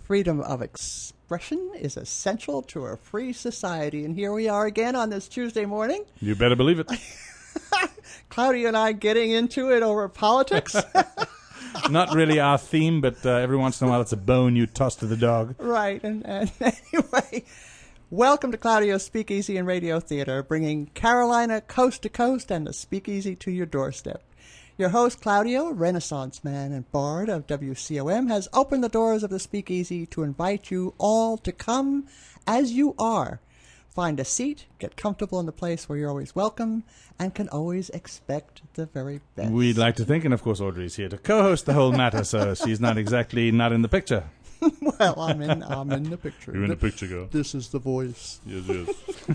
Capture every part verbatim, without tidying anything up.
freedom of expression is essential to a free society. And here we are again on this Tuesday morning. You better believe it. Claudia and I getting into it over politics. Not really our theme, but uh, every once in a while it's a bone you toss to the dog. Right. And, and anyway, welcome to Claudio's Speakeasy and Radio Theater, bringing Carolina coast to coast and the speakeasy to your doorstep. Your host, Claudio, Renaissance man and bard of W C O M, has opened the doors of the speakeasy to invite you all to come as you are. Find a seat, get comfortable in the place where you're always welcome, and can always expect the very best. We'd like to think, and of course Audrey's here to co-host the whole matter, so she's not exactly not in the picture. Well, I'm in, I'm in the picture. You're in the picture, girl. This is the voice. Yes, yes.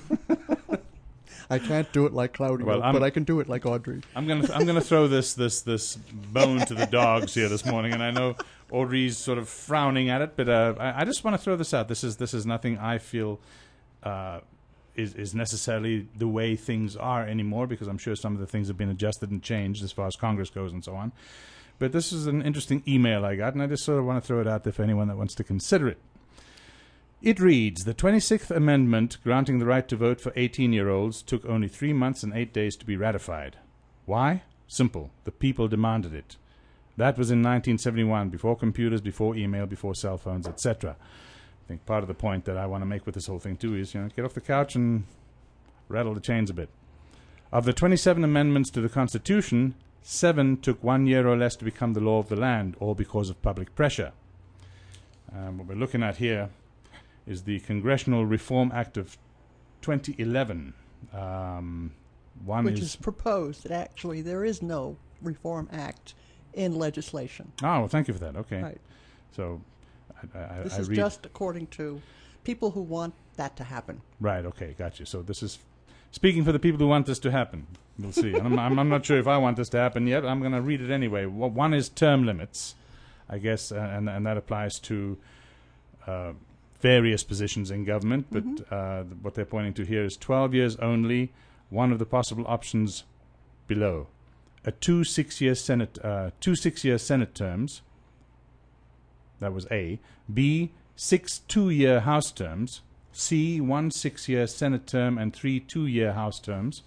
I can't do it like Claudio, well, but I can do it like Audrey. I'm gonna I'm gonna throw this this this bone to the dogs here this morning, and I know Audrey's sort of frowning at it, but uh, I, I just want to throw this out. This is this is nothing I feel uh, is is necessarily the way things are anymore, because I'm sure some of the things have been adjusted and changed as far as Congress goes and so on. But this is an interesting email I got, and I just sort of want to throw it out there for anyone that wants to consider it. It reads, the twenty-sixth Amendment granting the right to vote for eighteen-year-olds took only three months and eight days to be ratified. Why? Simple. The people demanded it. That was in nineteen seventy-one, before computers, before email, before cell phones, et cetera. I think part of the point that I want to make with this whole thing, too, is, you know, get off the couch and rattle the chains a bit. Of the twenty-seven amendments to the Constitution, seven took one year or less to become the law of the land, all because of public pressure. Um, what we're looking at here is the Congressional Reform Act of twenty eleven. Um, one Which is, is proposed that actually there is no Reform Act in legislation. Oh, well, thank you for that. Okay. Right. So I, I, this I is read, just according to people who want that to happen. Right, okay, got you. So this is speaking for the people who want this to happen. We'll see. And I'm, I'm, I'm not sure if I want this to happen yet. I'm going to read it anyway. One is term limits, I guess, and, and that applies to uh, various positions in government, but mm-hmm. uh, what they're pointing to here is twelve years only, one of the possible options below. A two six-year Senate, uh, two six-year Senate terms, that was A. B, six two-year House terms. C, one six-year Senate term and three two-year House terms.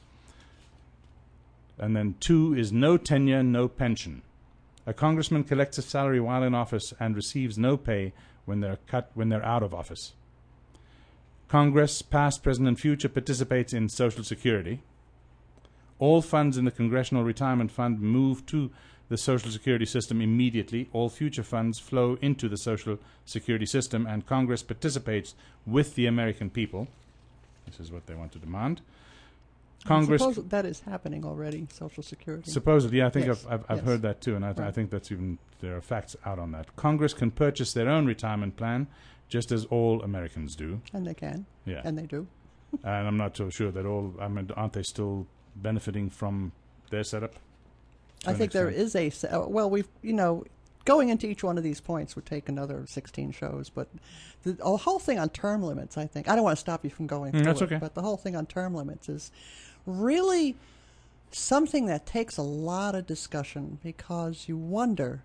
And then two is no tenure, no pension. A congressman collects a salary while in office and receives no pay when they're cut when they're out of office. Congress, past, present, and future, participates in Social Security. All funds in the Congressional Retirement Fund move to the Social Security system immediately. All future funds flow into the Social Security system, and Congress participates with the American people. This is what they want to demand. Congress. Suppose that is happening already, Social Security. Supposedly, yeah, I think yes. I've, I've, I've yes. heard that too, and I, th- right. I think that's even there are facts out on that. Congress can purchase their own retirement plan, just as all Americans do. And they can. Yeah, and they do. And I'm not so sure that all. I mean, aren't they still benefiting from their setup? I think there is a uh, well, we've you know. Going into each one of these points would take another sixteen shows, but the, the whole thing on term limits, I think, I don't want to stop you from going through mm, that's it, okay. but the whole thing on term limits is really something that takes a lot of discussion, because you wonder,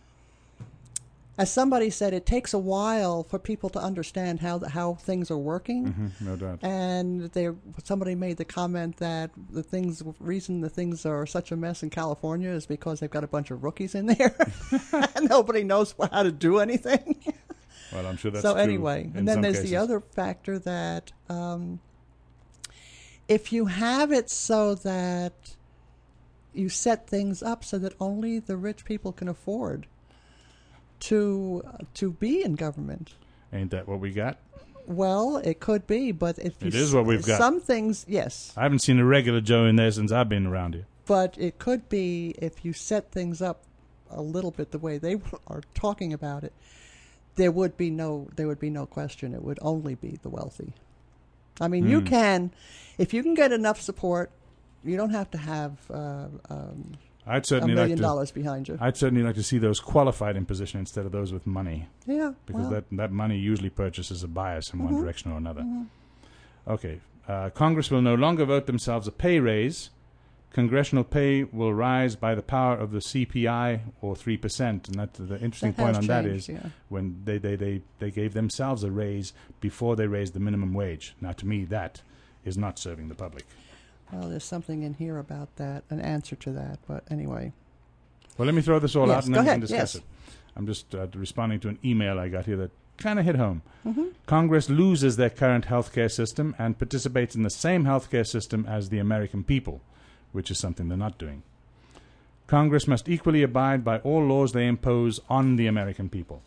as somebody said, it takes a while for people to understand how the, how things are working. Mm-hmm, no doubt. And they, somebody made the comment that the things reason the things are such a mess in California is because they've got a bunch of rookies in there, and nobody knows how to do anything. Well, I'm sure that's so true anyway, and then there's cases. the other factor that um, if you have it so that you set things up so that only the rich people can afford to uh, to be in government. Ain't that what we got? Well, it could be, but if you it is what we've got. Some things, yes. I haven't seen a regular Joe in there since I've been around here. But it could be if you set things up a little bit the way they are talking about it, there would be no there would be no question. It would only be the wealthy. I mean, mm. you can, if you can get enough support, you don't have to have uh, um, I'd certainly a million like to, dollars behind you. I'd certainly like to see those qualified in position instead of those with money. Yeah, because well. that that money usually purchases a bias in mm-hmm. one direction or another. Mm-hmm. Okay, uh, Congress will no longer vote themselves a pay raise, congressional pay will rise by the power of the C P I or three percent. And that, the interesting That point has on that changed, is yeah. when they, they, they, they gave themselves a raise before they raised the minimum wage. Now, to me, that is not serving the public. Well, there's something in here about that, an answer to that. But anyway. Well, let me throw this all Yes, out and go then we ahead, can discuss yes. it. I'm just uh, responding to an email I got here that kind of hit home. Mm-hmm. Congress loses their current healthcare system and participates in the same healthcare system as the American people, which is something they're not doing. Congress must equally abide by all laws they impose on the American people.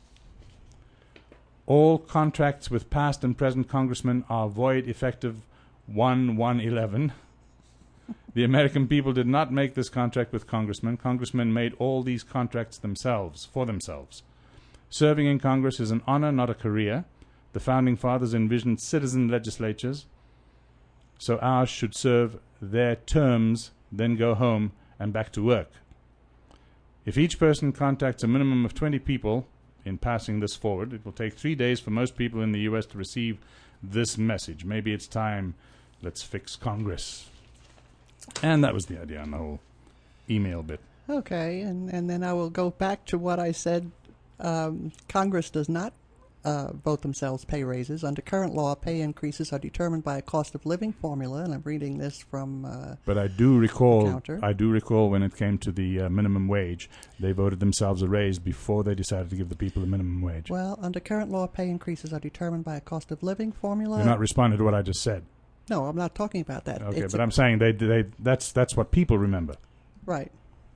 All contracts with past and present congressmen are void effective one one eleven. The American people did not make this contract with congressmen. Congressmen made all these contracts themselves, for themselves. Serving in Congress is an honor, not a career. The Founding Fathers envisioned citizen legislatures, so ours should serve their terms, then go home and back to work. If each person contacts a minimum of twenty people in passing this forward, it will take three days for most people in the U S to receive this message. Maybe it's time. Let's fix Congress. And that was the idea on the whole email bit. Okay, and, and then I will go back to what I said. Um, Congress does not uh, vote themselves pay raises. Under current law, pay increases are determined by a cost of living formula, and I'm reading this from uh, But I do recall, Counter. I do recall when it came to the uh, minimum wage, they voted themselves a raise before they decided to give the people a minimum wage. Well, under current law, pay increases are determined by a cost of living formula. You're not responding to what I just said. No, I'm not talking about that. Okay, It's but a- I'm saying they, they that's that's what people remember. Right.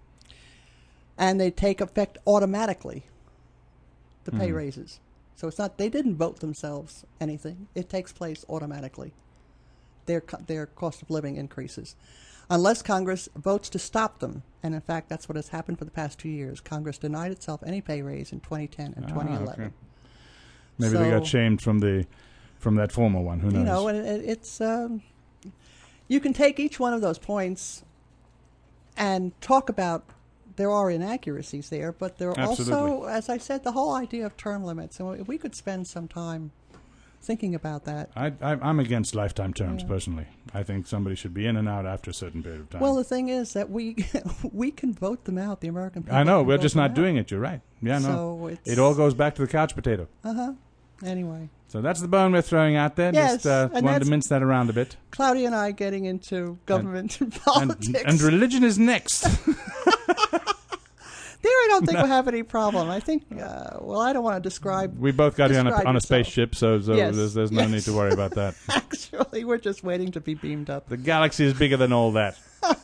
And they take effect automatically, the pay Mhm. raises. So it's not, they didn't vote themselves anything. It takes place automatically. Their, co- their cost of living increases. Unless Congress votes to stop them. And in fact, that's what has happened for the past two years. Congress denied itself any pay raise in twenty ten and Ah, twenty eleven. okay. Maybe they got So- shamed from the from that former one. Who knows? You know, and it, it's um, you can take each one of those points and talk about there are inaccuracies there, but there are also, Absolutely. as I said, the whole idea of term limits. And if we could spend some time thinking about that. I, I, I'm against lifetime terms Yeah. personally. I think somebody should be in and out after a certain period of time. Well, the thing is that we we can vote them out. The American people. I know can we're vote just them not out. doing it. You're right. Yeah, no. So it's, It all goes back to the couch potato. Uh huh. Anyway, So that's the bone we're throwing out there. Yes, Just uh, and wanted to that's- mince that around a bit. Claudia and I getting into government and, And, politics. and religion is next. There, I don't think we'll have any problem. I think. Uh, well, I don't want to describe. We both got you on a, Describe on a yourself. spaceship, so, so Yes, there's, there's no yes. need to worry about that. Actually, we're just waiting to be beamed up. The galaxy is bigger than all that.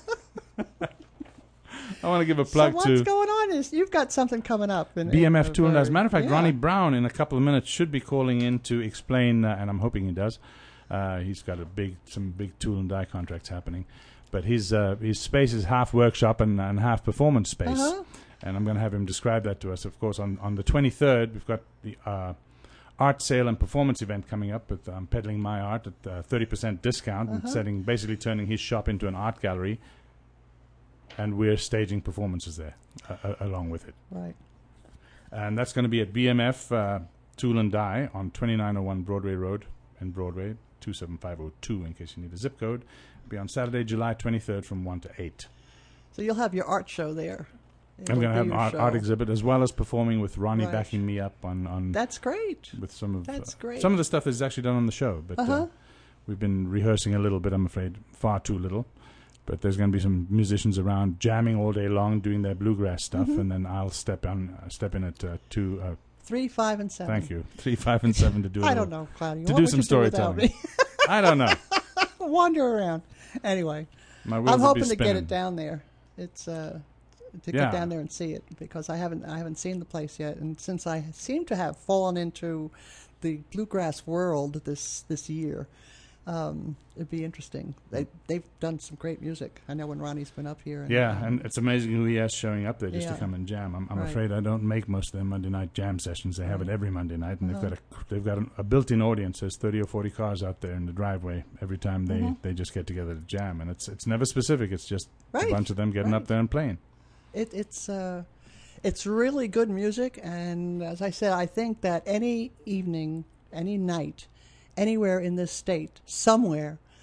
I want to give a plug so what's to going on is you've got something coming up. In, B M F in Tool. And as a matter of fact, yeah. Ronnie Brown in a couple of minutes should be calling in to explain, uh, and I'm hoping he does. Uh, he's got a big, some big tool and die contracts happening, but his uh, his space is half workshop and, and half performance space, Uh-huh. and I'm going to have him describe that to us. Of course, on on the twenty-third, we've got the uh, art sale and performance event coming up. With um, peddling my art at uh, thirty percent discount, and Uh-huh. setting basically turning his shop into an art gallery. And we're staging performances there uh, uh, along with it. Right. And that's going to be at B M F uh, Tool and Die on twenty-nine oh one Broadway Road in Broadway, two seven five oh two in case you need a zip code. It'll be on Saturday, July twenty-third from one to eight. So you'll have your art show there. I'm going to have an your art, show. art exhibit as well as performing with Ronnie Right. backing me up on, on That's great. with some of That's uh, great. some of the stuff is actually done on the show, but Uh-huh. uh, we've been rehearsing a little bit. I'm afraid far too little. But there's going to be some musicians around jamming all day long, doing their bluegrass stuff, Mhm. and then I'll step on, uh, step in at uh, two. Uh, Three, five, and seven. thank you, three, five, and seven to do. a I little- don't know, Claudia. to What do would some you do without storytelling. me? I don't know. Wander around. Anyway, My wheels I'm will hoping be to get spinning. it down there. It's uh, to Yeah. get down there and see it because I haven't I haven't seen the place yet, and since I seem to have fallen into the bluegrass world this this year, um, it'd be interesting. They they've done some great music. I know when Ronnie's been up here. And, Yeah, um, and it's amazing who he has showing up there just Yeah. to come and jam. I'm, I'm Right. afraid I don't make most of their Monday night jam sessions. They have it Right. every Monday night, and Uh-huh. they've got a they've got an, a built-in audience. There's thirty or forty cars out there in the driveway every time they, Mhm. they just get together to jam, and it's it's never specific. It's just Right. a bunch of them getting Right. up there and playing. It, it's uh, it's really good music, and as I said, I think that any evening, any night, anywhere in this state, somewhere,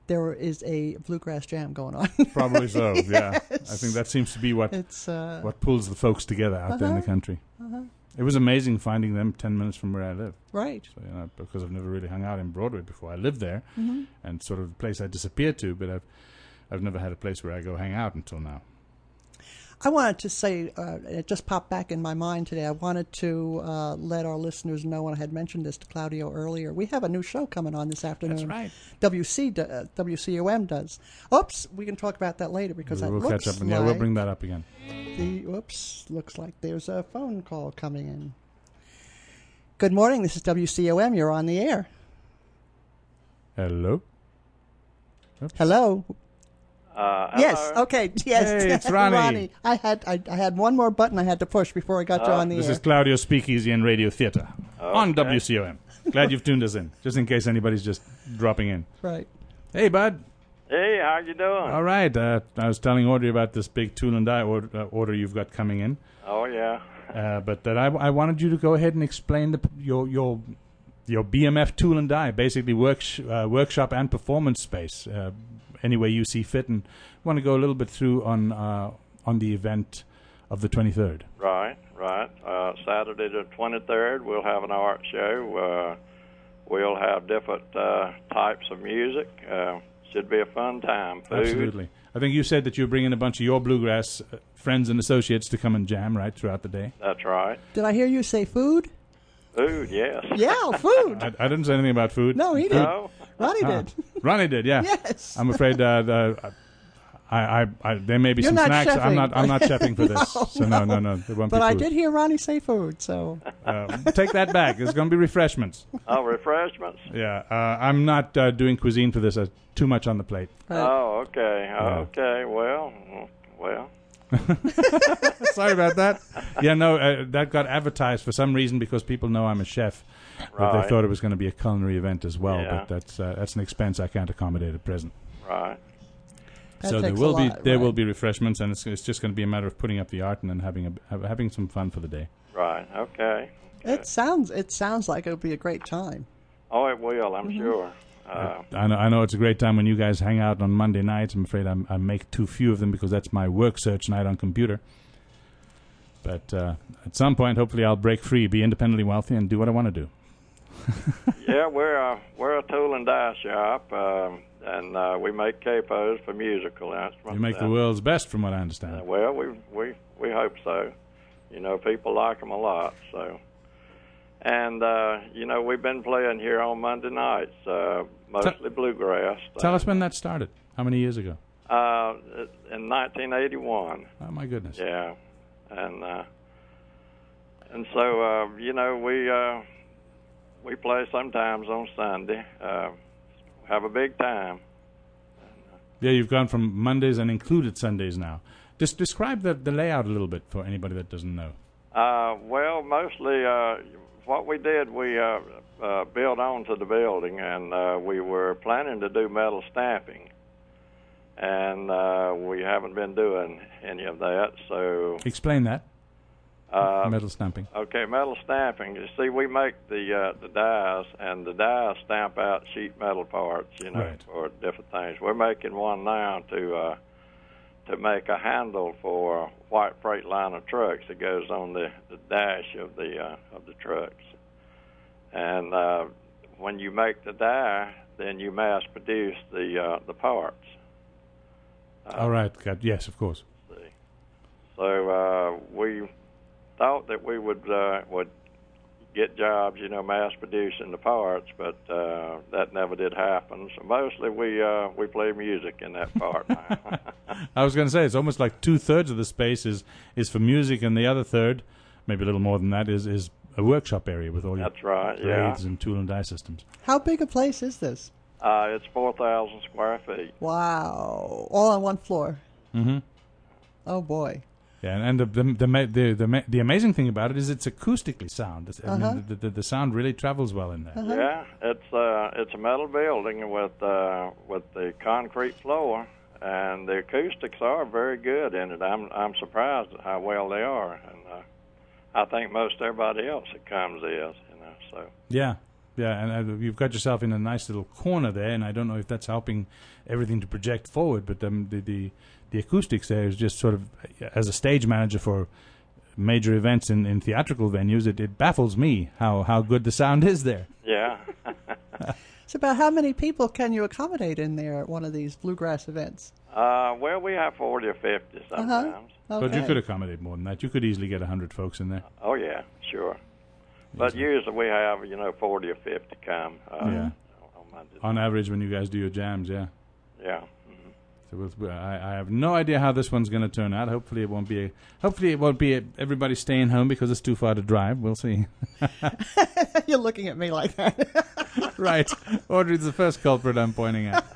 there is a bluegrass jam going on. Probably so. Yes. Yeah, I think that seems to be what It's uh, what pulls the folks together out uh-huh. there in the country. Uh-huh. It was amazing finding them ten minutes from where I live. Right. So, you know, because I've never really hung out in Broadway before. I lived there, Mm-hmm. and sort of the place I disappeared to, but I've I've never had a place where I go hang out until now. I wanted to say, uh, it just popped back in my mind today. I wanted to uh, let our listeners know, and I had mentioned this to Claudio earlier. We have a new show coming on this afternoon. That's right. W C do, uh, W C O M does. Oops, we can talk about that later because we'll that we'll looks catch up, and like yeah, we'll bring that up again. the. Oops, looks like there's a phone call coming in. Good morning. This is W C O M. You're on the air. Hello. Hello. Uh, Yes. hello. Okay. Yes. Hey, it's Ronnie. I had I, I had one more button I had to push before I got you Uh, on the This air. is Claudio Speakeasy and Radio Theatre on Okay. W C O M. Glad you've tuned us in, just in case anybody's just dropping in. Right. Hey, bud. Hey, how you doing? All right. Uh, I was telling Audrey about this big tool and die order, uh, order you've got coming in, Oh yeah. uh, but that I, I wanted you to go ahead and explain the, your your your B M F tool and die, basically work, uh, workshop and performance space, uh, any way you see fit, and want to go a little bit through on uh, on the event of the twenty-third. Right, right. Uh, Saturday the twenty-third, we'll have an art show. Uh, we'll have different uh, types of music. Uh, should be a fun time. Food. Absolutely. I think you said that you're bringing a bunch of your bluegrass uh, friends and associates to come and jam right throughout the day. That's right. Did I hear you say food? Food, yes. Yeah, food. I, I didn't say anything about food. No, he did. No? Ronnie Ah, did. Ronnie did, yeah. Yes. I'm afraid uh, the, I, I, I, there may be You're some not snacks. chefing. I'm not. I'm not chefing for this. No, so no, no, no. There won't But be I food. did hear Ronnie say food, so Uh, take that back. There's going to be refreshments. Oh, refreshments? Yeah, uh, I'm not uh, doing cuisine for this. Uh, too much on the plate. Oh, okay. Yeah. Okay, well, well. Sorry about that. Yeah, no, uh, that got advertised for some reason because people know I'm a chef. But they Right. thought it was going to be a culinary event as well. Yeah. But that's uh, that's an expense I can't accommodate at present. Right. that so there takes will a be lot, there right. will be refreshments, and it's, it's just going to be a matter of putting up the art and then having a, ha- having some fun for the day. Right, okay. It sounds it sounds like it'll be a great time. Oh, it will, I'm Mm-hmm. sure. Uh, I know I know it's a great time when you guys hang out on Monday nights. I'm afraid I'm, I make too few of them because that's my work search night on computer. But uh, at some point, hopefully, I'll break free, be independently wealthy, and do what I want to do. yeah, we're a, we're a tool and die shop, um, and uh, we make capos for musical instruments. You make the and, world's best, from what I uh, understand. well, we we we hope so. You know, people like them a lot. So, and uh, you know, we've been playing here on Monday nights, uh, mostly bluegrass. Tell us when that started. How many years ago? Uh, in nineteen eighty-one. Oh my goodness! Yeah, and uh, and so uh, you know we uh, we play sometimes on Sunday. Uh, have a big time. Yeah, you've gone from Mondays and included Sundays now. Just describe the the layout a little bit for anybody that doesn't know. Uh, well, mostly uh, what we did, we uh, uh, built onto the building, and uh, we were planning to do metal stamping, and uh, we haven't been doing any of that. So, Explain that. uh, Metal stamping. okay, metal stamping. You see, we make the uh, the dies, and the dies stamp out sheet metal parts, you know, Right. for different things. We're making one now to uh, to make a handle for a white Freightliner trucks that goes on the, the dash of the uh, of the trucks. And uh, when you make the die, then you mass produce the uh, the parts. Uh, All right. Got, yes, of course. So uh, we thought that we would uh, would get jobs, you know, mass producing the parts, but uh, that never did happen. So mostly we uh, we play music in that part now. I was going to say it's almost like two thirds of the space is is for music, and the other third, maybe a little more than that, is is a workshop area with all your That's right. Yeah. blades and tool and die systems. How big a place is this? Uh, it's four thousand square feet. Wow. All on one floor. Mm-hmm. Oh boy. Yeah, and the the the ma- the, the, ma- the amazing thing about it is it's acoustically sound. It's, I Uh-huh. mean, the, the the sound really travels well in there. Uh-huh. Yeah, it's uh, it's a metal building with uh, with the concrete floor, and the acoustics are very good in it. I'm I'm surprised at how well they are, and uh, I think most everybody else that comes is, you know. So Yeah, Yeah, and uh, you've got yourself in a nice little corner there, and I don't know if that's helping everything to project forward, but um, the, the the acoustics there is just sort of, as a stage manager for major events in, in theatrical venues, it, it baffles me how, how good the sound is there. Yeah. So about how many people can you accommodate in there at one of these bluegrass events? Uh, well, we have forty or fifty sometimes. Uh-huh. But you Okay. could accommodate more than that. You could easily get one hundred folks in there. Oh, yeah, sure. But Easily. usually we have, you know, forty or fifty come. Uh, Yeah. on my dis- On average, when you guys do your jams, yeah. yeah. Mhm. So we'll, we'll- I, I have no idea how this one's going to turn out. Hopefully, it won't be. A, hopefully, it won't be a, everybody staying home because it's too far to drive. We'll see. You're looking at me like that. Right, Audrey's the first culprit I'm pointing at.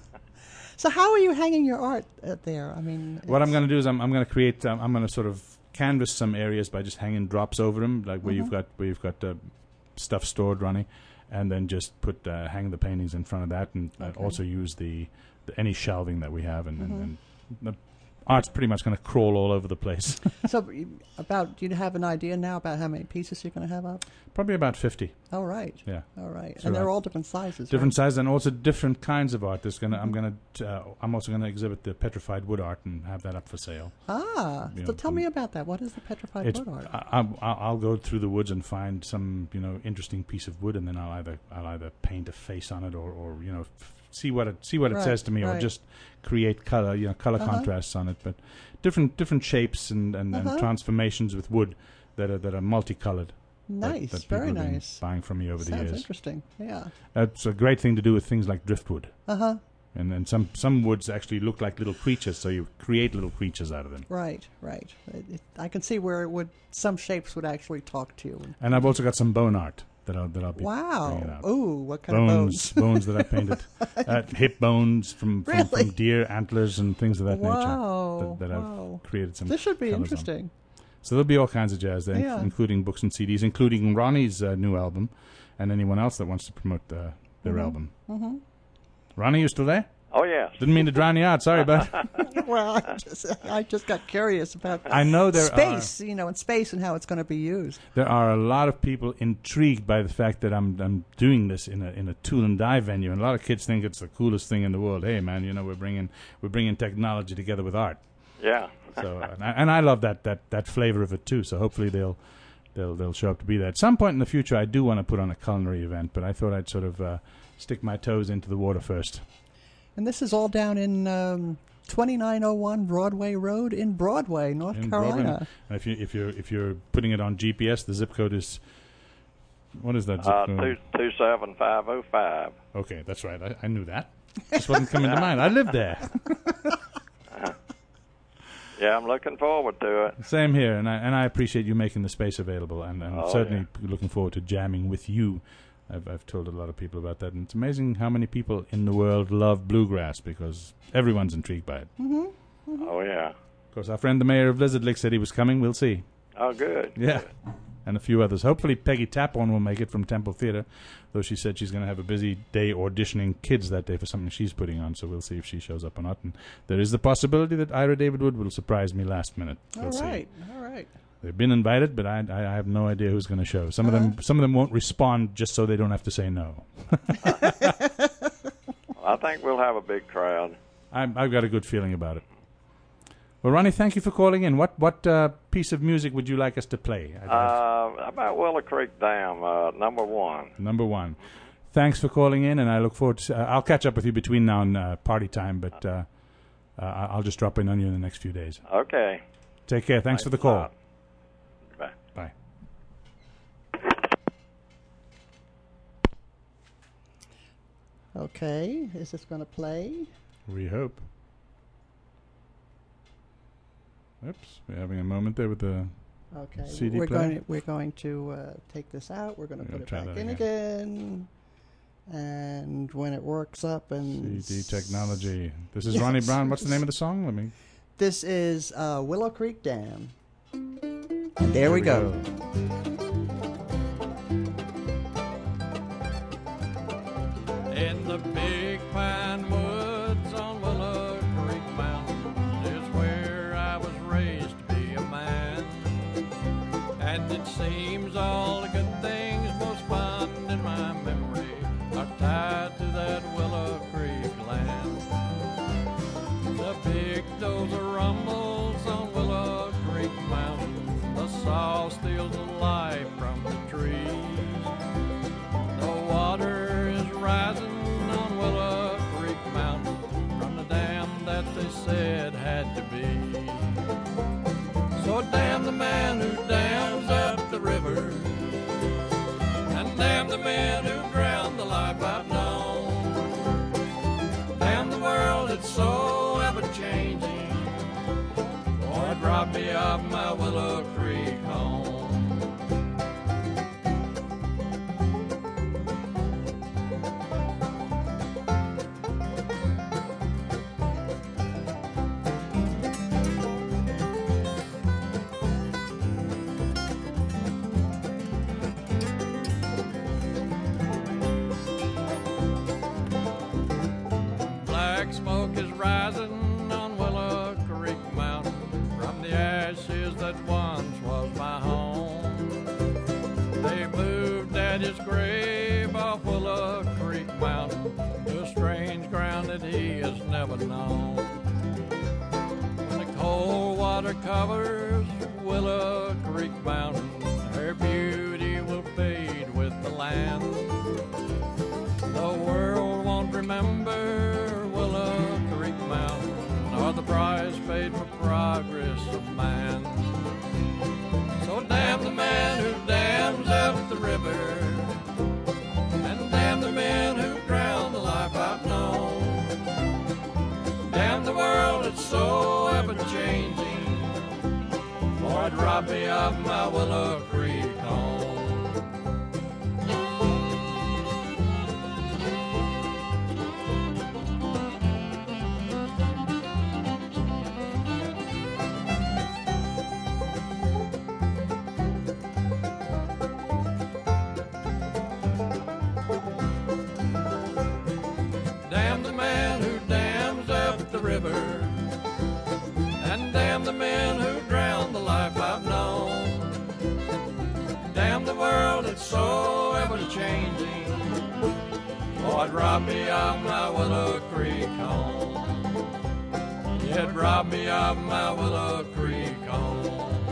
So how are you hanging your art uh, there? I mean, What I'm it's- going to do is I'm, I'm going to create. Um, I'm going to sort of canvas some areas by just hanging drops over them, like where you've got where you've got uh, stuff stored running, and then just put uh, hang the paintings in front of that, and uh, Okay. also use the, the any shelving that we have, and, and, and the art's pretty much going to crawl all over the place. So you- about, do you have an idea now about how many pieces you're going to have up? Probably about fifty. All right. Yeah. All right. So And they're about- all different sizes. Different right? sizes and also different kinds of art. There's gonna, I'm gonna, uh, I'm also gonna exhibit the petrified wood art and have that up for sale. Ah. You So know, tell um, me about that. What is the petrified It's, wood art? I, I, I'll go through the woods and find some, you know, interesting piece of wood, and then I'll either, I'll either paint a face on it, or, or you know, f- see what it, see what it Right, says to me, or right. just create color, you know, color Uh-huh. contrasts on it. But different, different shapes and, and, Uh-huh. and transformations with wood that are that are multicolored. that- Nice. that people Very have been nice. Buying from me over the Sounds years. interesting. Yeah. That's a great thing to do with things like driftwood. Uh-huh. And then some some woods actually look like little creatures, so you create little creatures out of them. Right, right. It, it, I can see where it would, some shapes would actually talk to you. And I've also got some bone art that I'll that I'll be bringing Wow. out. Ooh, what kind Bones, of bones? bones that I painted, uh, hip bones from from, Really? from deer antlers and things of that Wow. nature that, that wow. I've created some. This should be colours on. interesting. So there'll be all kinds of jazz there, Yeah. including books and C Ds, including Ronnie's uh, new album, and anyone else that wants to promote uh, their Mhm. album. Mm-hmm. Ronnie, you still there? Oh, yes. Didn't mean to drown you out. Sorry, bud. Well, I just, I just got curious about I know there space, you know, and space and how it's going to be used. are there are a lot of people intrigued by the fact that I'm I'm doing this in a in a tool and die venue, and a lot of kids think it's the coolest thing in the world. Hey, man, you know we're bringing we're bringing technology together with art. Yeah. So and I, and I love that, that that flavor of it too. So hopefully they'll they'll they'll show up to be there at some point in the future. I do want to put on a culinary event, but I thought I'd sort of uh, stick my toes into the water first. And this is all down in um, twenty-nine oh one Broadway Road in Broadway, North In Carolina. Broadway. And if you if you if you're putting it on G P S, the zip code is what is that zip Uh, code? two two seven five oh five. Okay, that's right. I, I knew that. Just wasn't coming to mind. I lived there. Yeah, I'm looking forward to it. Same here, and I and I appreciate you making the space available, and, and Oh, certainly looking forward to jamming with you. I've I've told a lot of people about that, and it's amazing how many people in the world love bluegrass because everyone's intrigued by it. Oh, yeah. Of course, our friend the mayor of Lizard Lick said he was coming. We'll see. Oh, good. Yeah, and a few others. Hopefully, Peggy Taphorn will make it from Temple Theater, though she said she's going to have a busy day auditioning kids that day for something she's putting on. So we'll see if she shows up or not. And there is the possibility that Ira David Wood will surprise me last minute. We'll All see. right, all right. They've been invited, but I, I, I have no idea who's going to show. Some of them, some of them won't respond just so they don't have to say no. I think we'll have a big crowd. I'm, I've got a good feeling about it. Well, Ronnie, thank you for calling in. What what uh, piece of music would you like us to play? I'd have- Uh, about Willow Creek Dam, uh, number one. number one. Thanks for calling in, and I look forward to. Uh, I'll catch up with you between now and uh, party time, but uh, uh, I'll just drop in on you in the next few days. Okay. Take care. Thanks for the a call. lot. Bye. Bye. Okay, is this going to play? We hope. Oops, we're having a moment there with the. Okay, C D we're player? going to, we're going to uh, take this out. We're going to We're put gonna it try back that in again. And when it works up and C D technology. This is Yes. Ronnie Brown. What's the name of the song? Let me. This is uh, Willow Creek Dam. And there we go. In the big pine woods on Willow Creek Mountain is where I was raised to be a man. And it seems all the good things most fond in my memory the men who drowned the life I've known. Damn the world, it's so ever-changing. Boy, drop me off my Willow Creek home. Smoke is rising on Willow Creek Mountain from the ashes that once was my home. They moved Daddy's grave off Willow Creek Mountain to a strange ground that he has never known. When the cold water covers Willow Creek Mountain, her beauty will fade with the land. The world won't remember Willow Creek Mountain, or the price paid for progress of man. So damn the man who dams up the river, and damn the men who drown the life I've known. Damn the world, it's so ever-changing. Boy, drop me off my Willow Creek home. Damn the man who dams up the river, and damn the men who drown the life I've known. Damn the world, it's so ever-changing. Boy, drop me off my Willow Creek home. Yeah, drop me off my Willow Creek home.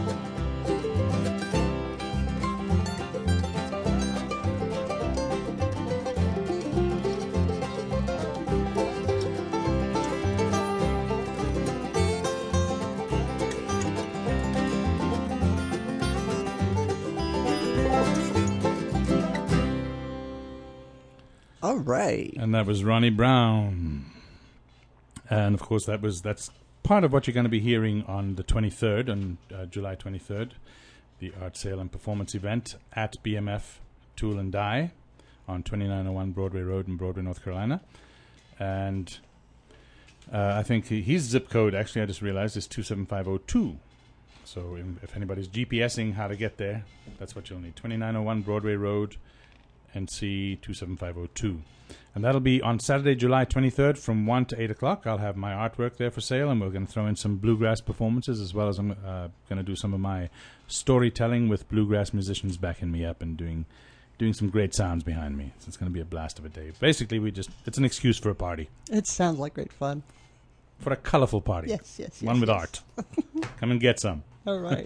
All right. And that was Ronnie Brown. And of course, that was that's part of what you're going to be hearing on the twenty-third, on uh, July twenty-third, the art sale and performance event at B M F Tool and Die on twenty-nine oh one Broadway Road in Broadway, North Carolina. And uh, I think his zip code, actually, I just realized, is two seven five oh two. So in, if anybody's GPSing how to get there, that's what you'll need. twenty-nine oh one Broadway Road, N C two seven five oh two. And that'll be on Saturday, July twenty-third from one to eight o'clock. I'll have my artwork there for sale, and we're going to throw in some bluegrass performances, as well as I'm uh, going to do some of my storytelling with bluegrass musicians backing me up and doing doing some great sounds behind me. So it's going to be a blast of a day. Basically, we just it's an excuse for a party. It sounds like great fun. For a colorful party. Yes, yes, yes. One with yes. art. Come and get some. All right.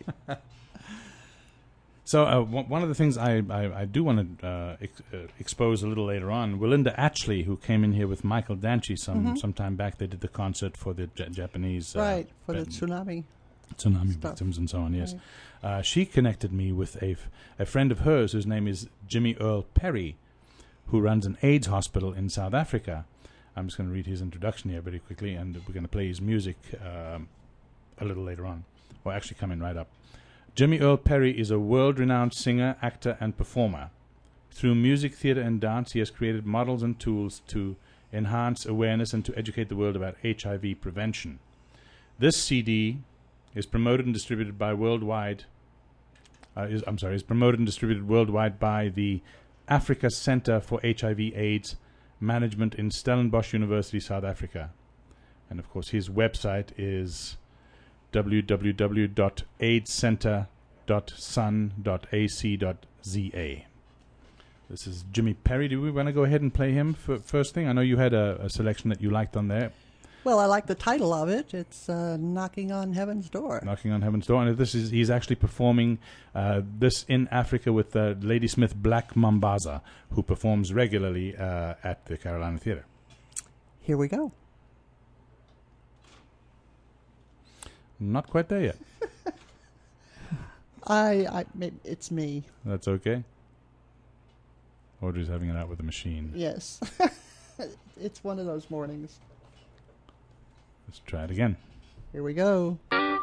So uh, w- one of the things I, I, I do want to uh, ex- uh, expose a little later on, Willinda Atchley, who came in here with Michael Danchi some Mm-hmm. some time back. They did the concert for the J- Japanese uh, Right, for the vet- tsunami. tsunami stuff. victims and so on, yes. Uh, she connected me with a, f- a friend of hers whose name is Jimmy Earl Perry, who runs an AIDS hospital in South Africa. I'm just going to read his introduction here very quickly, and we're going to play his music um, a little later on. Or actually coming right up. Jimmy Earl Perry is a world-renowned singer, actor, and performer. Through music, theater, and dance, he has created models and tools to enhance awareness and to educate the world about H I V prevention. This C D is promoted and distributed by worldwide. Uh, is, I'm sorry, is promoted and distributed worldwide by the Africa Center for H I V/AIDS Management in Stellenbosch University, South Africa, and of course, his website is w w w dot aids center dot sun dot a c dot z a. This is Jimmy Perry. Do we want to go ahead and play him for first thing? I know you had a, a selection that you liked on there. Well, I like the title of it. It's uh, Knocking on Heaven's Door. Knocking on Heaven's Door. And this is he's actually performing uh, this in Africa with uh, Ladysmith Black Mambaza, who performs regularly uh, at the Carolina Theater. Here we go. Not quite there yet. I, I, maybe it's me. That's okay. Audrey's having it out with the machine. Yes. It's one of those mornings. Let's try it again. Here we go.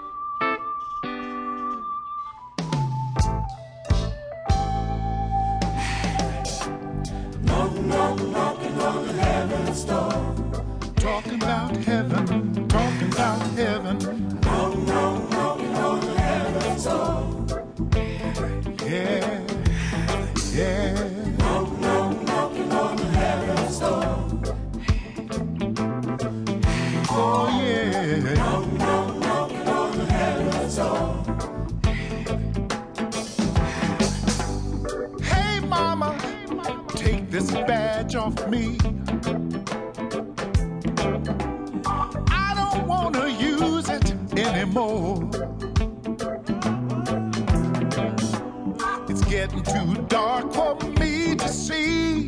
Knock, knock, knocking on heaven's door. Talking about heaven, talking about heaven. Knock, knock, knocking on heaven's door. Yeah, yeah. Knock, knock, knocking on heaven's door. Oh yeah. Knock, knock, knocking on heaven's door. Hey mama, take this badge off me. I don't wanna use it anymore. It's getting too dark for me to see.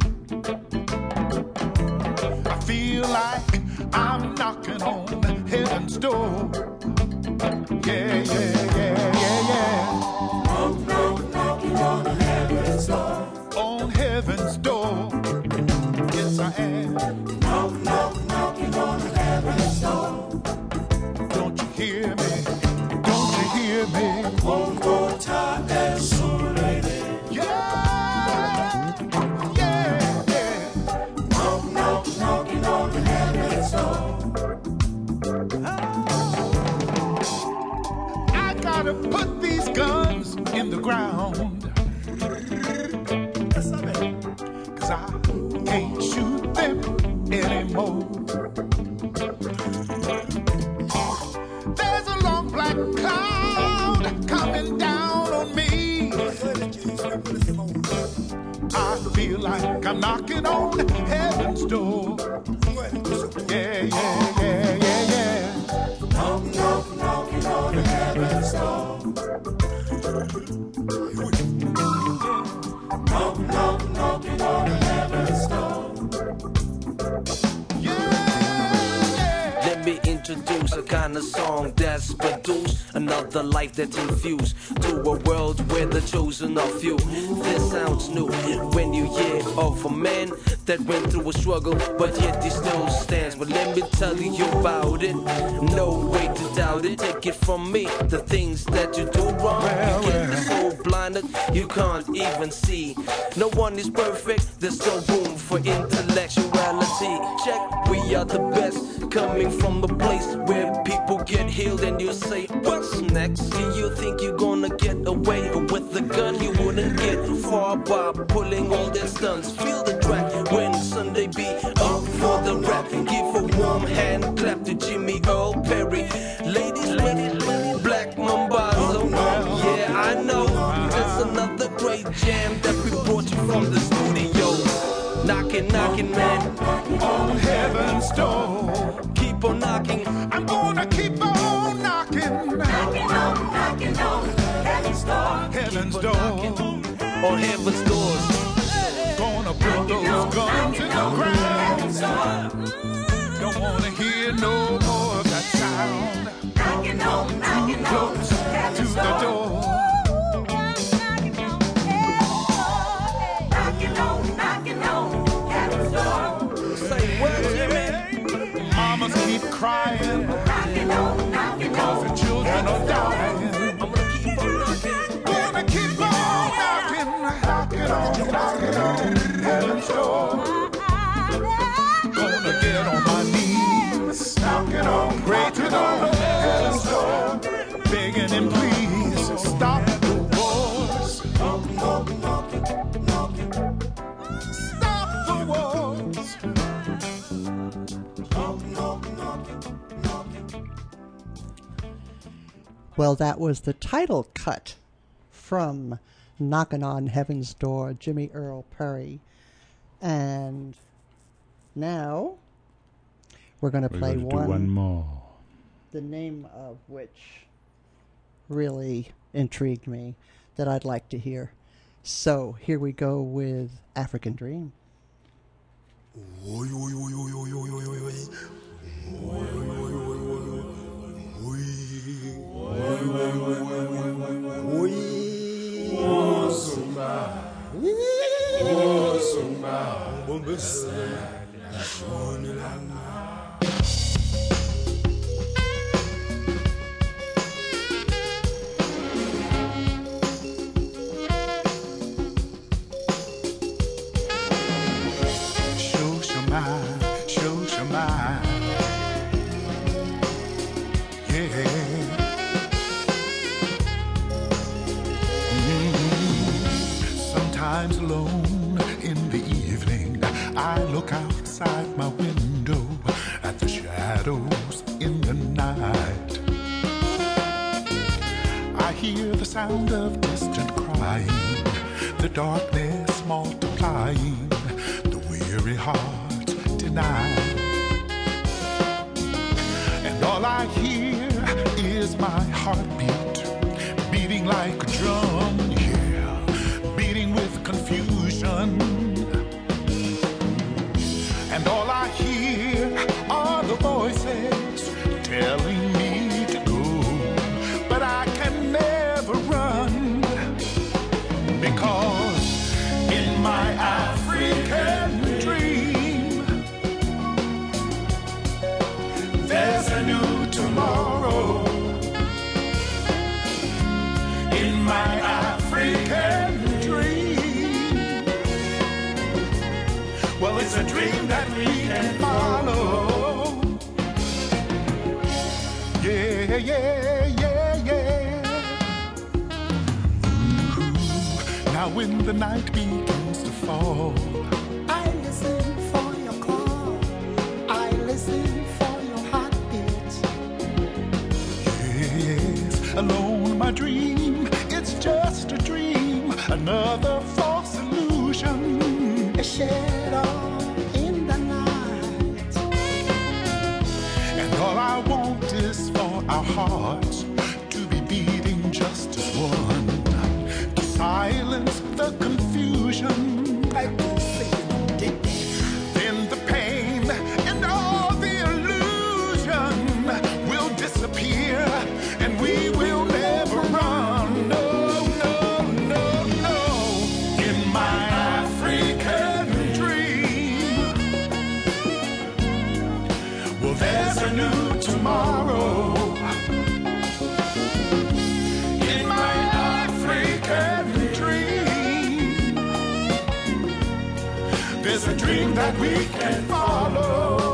I feel like I'm knocking on heaven's door. Yeah, yeah, yeah, yeah, yeah. Knock, knock, knocking on heaven's door. On heaven's door. Yes, I am. Knock, knock, knocking on heaven's door. Don't you hear me? Don't you hear me? One more time and soon, lady. Yeah, yeah, yeah. Knock, knock, knocking on heaven's door. I gotta put these guns in the ground. Cause I can't shoot them anymore. There's a long black cloud coming down on me. I feel like I'm knocking on heaven's door. Yeah, yeah, yeah, yeah, yeah. Knock, knock, knocking on heaven's door. Knock, knock, knocking on heaven's door. Let me introduce a kind of song that's produced another life that's infused to a world where the chosen are few. This sounds new when you hear of a man that went through a struggle, but yet he still stands. But let me tell you about it, no way to doubt it. Take it from me, the things that you do wrong, you get so blinded you can't even see. No one is perfect, there's still room for intellectuality. Check, we are the best, coming from the place where people get healed and you say, what's next? Do you think you're gonna get away with the gun? You wouldn't get far by pulling all their stunts. Feel the track when Sunday be up for the rap. Give a warm hand clap to Jimmy Earl Perry. Ladies with Black Mambazo. Yeah, I know, it's another great jam that we brought you from the studio. Knocking, knocking, man, On heaven's door. keep on knocking. I'm gonna keep on knocking. Knocking on, knocking on heaven's door. Heaven's Keep door. on knocking on heaven's doors. Gonna put those guns in the ground. Don't wanna hear no more of that sound. Knocking on, knocking on Close to heaven's the door. door. Knocking on, knocking on heaven's door. Say what, Jimmy? Mamas keep crying Knocking on, knocking cause on the children are dying. I'm gonna keep on knocking. Gonna keep on knocking, knocking on, knocking on heaven's door. Gonna get on my knees, knocking on, pray to the Lord, heaven's door, begging him please stop the wars. Stop the wars. Well, that was the title cut from Knockin' on Heaven's Door, Jimmy Earl Perry. And now we're going to We're play going to one, do one more. the name of which really intrigued me that I'd like to hear. So here we go with African Dream. Ooh. Sometimes alone in the evening, I look outside my window at the shadows in the night. I hear the sound of distant crying, the darkness multiplying, the weary heart denied. And all I hear is my heartbeat beating like a drum, yeah, beating with confusion. And all I hear are the voices telling me to go, but I can never run, because in my African dream there's a new tomorrow. In my African dream, well, it's a dream that we can follow. Yeah, yeah, yeah, yeah. Ooh, now when the night begins to fall, I listen for your call, I listen for your heartbeat. Yes, alone my dream, it's just a dream, another false illusion, a shadow in the night. And all I want is for our hearts to be beating just as one, to silence the confusion. Then the pain and all the illusion will disappear, and we will never run. No, no, no, no. In my African dream, well, there's a new tomorrow. In my African dream, there's a dream that we can follow.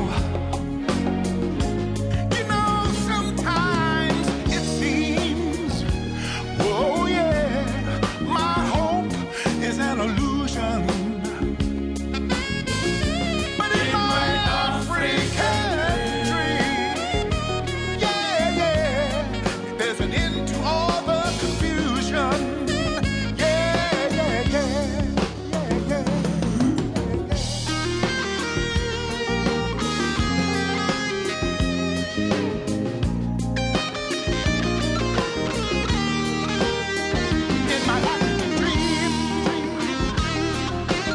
You know, sometimes it seems, oh yeah, my hope is an illusion. But in my African dream, yeah, yeah, there's an end to all the confusion. Yeah, yeah, yeah, yeah, yeah. In my African dream,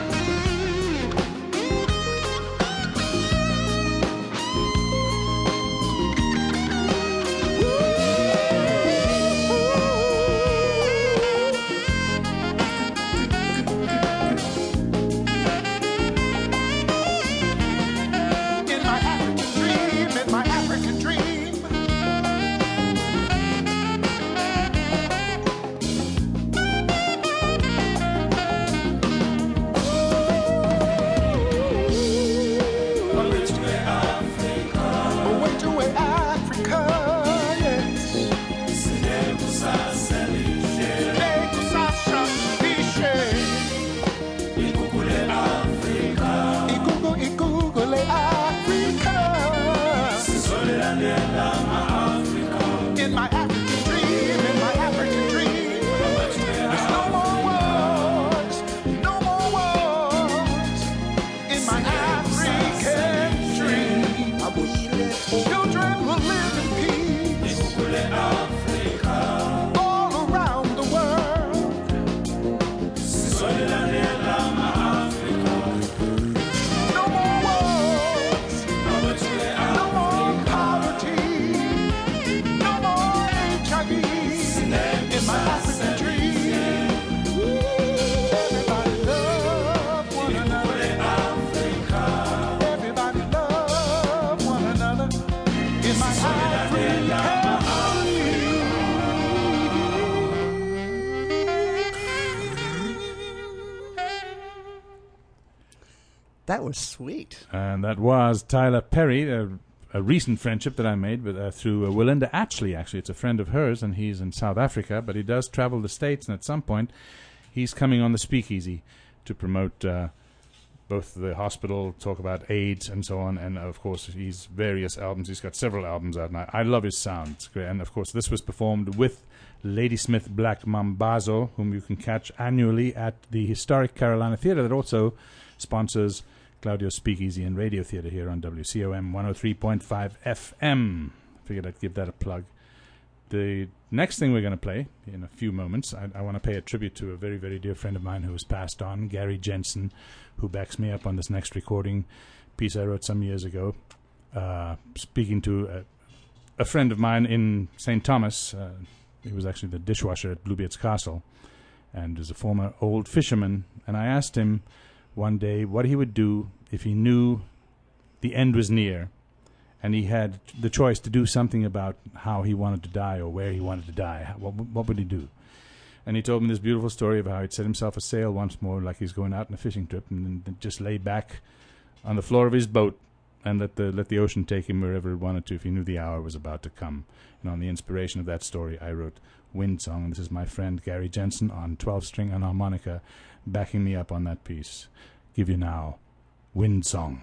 That was sweet. And that was Tyler Perry, a, a recent friendship that I made with, uh, through uh, Willinda Atchley, actually. It's a friend of hers, and he's in South Africa, but he does travel the States, and at some point he's coming on the Speakeasy to promote uh, both the hospital, talk about AIDS, and so on, and, of course, he's various albums. He's got several albums out, and I, I love his sound. It's great. And, of course, this was performed with Ladysmith Black Mambazo, whom you can catch annually at the Historic Carolina Theater that also sponsors Claudio's Speakeasy and Radio Theater here on W C O M one oh three point five F M. Figured I'd give that a plug. The next thing we're going to play in a few moments, I, I want to pay a tribute to a very, very dear friend of mine who has passed on, Gary Jensen, who backs me up on this next recording piece I wrote some years ago, uh, speaking to a, a friend of mine in Saint Thomas. Uh, he was actually the dishwasher at Bluebeard's Castle and is a former old fisherman. And I asked him one day what he would do if he knew the end was near and he had the choice to do something about how he wanted to die or where he wanted to die. What, what would he do? And he told me this beautiful story of how he'd set himself a sail once more like he's going out on a fishing trip and then just lay back on the floor of his boat and let the let the ocean take him wherever it wanted to if he knew the hour was about to come. And on the inspiration of that story, I wrote Wind Song. And this is my friend Gary Jensen on twelve-string and harmonica backing me up on that piece. Give you now Wind Song.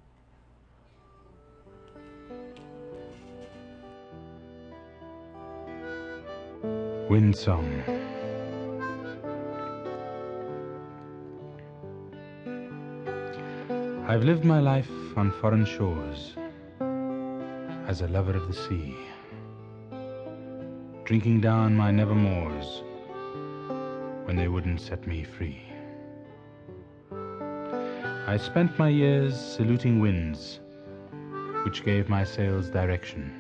Wind Song. I've lived my life on foreign shores as a lover of the sea, drinking down my nevermores when they wouldn't set me free. I spent my years saluting winds which gave my sails direction,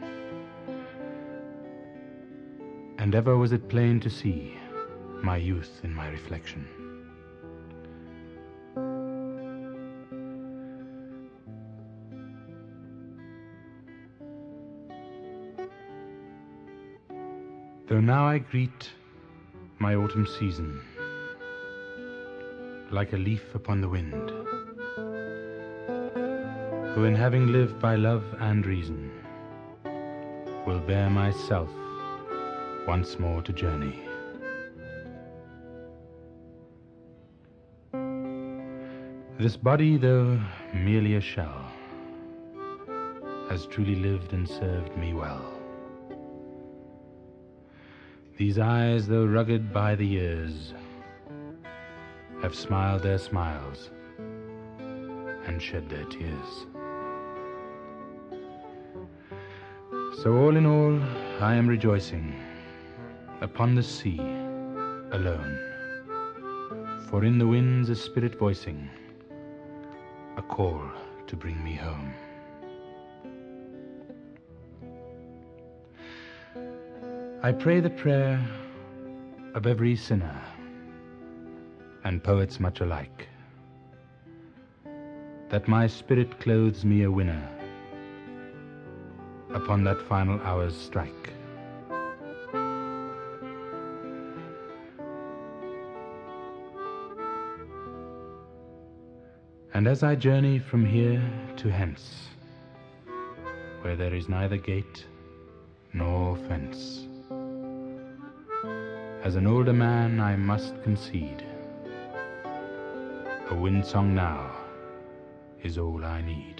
and ever was it plain to see my youth in my reflection. Though now I greet my autumn season like a leaf upon the wind, who in having lived by love and reason will bear myself once more to journey. This body, though merely a shell, has truly lived and served me well. These eyes, though rugged by the years, have smiled their smiles and shed their tears. So all in all, I am rejoicing upon the sea alone, for in the winds a spirit voicing a call to bring me home. I pray the prayer of every sinner and poets much alike, that my spirit clothes me a winner upon that final hour's strike. And as I journey from here to hence, where there is neither gate nor fence, as an older man I must concede, a wind song now is all I need.